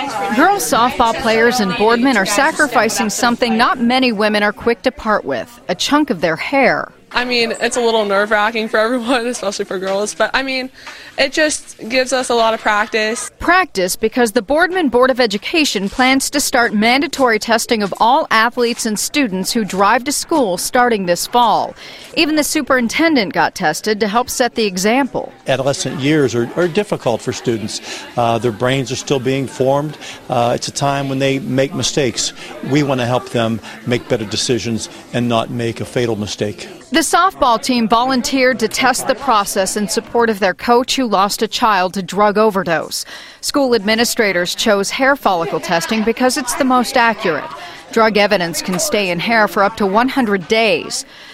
Girls softball players in Boardman are sacrificing something not many women are quick to part with, a chunk of their hair. I mean, it's a little nerve-wracking for everyone, especially for girls, but I mean, it just gives us a lot of practice. Practice because the Boardman Board of Education plans to start mandatory testing of all athletes and students who drive to school starting this fall. Even the superintendent got tested to help set the example. Adolescent years are difficult for students. Their brains are still being formed. It's a time when they make mistakes. We want to help them make better decisions and not make a fatal mistake. The softball team volunteered to test the process in support of their coach who lost a child to drug overdose. School administrators chose hair follicle testing because it's the most accurate. Drug evidence can stay in hair for up to 100 days.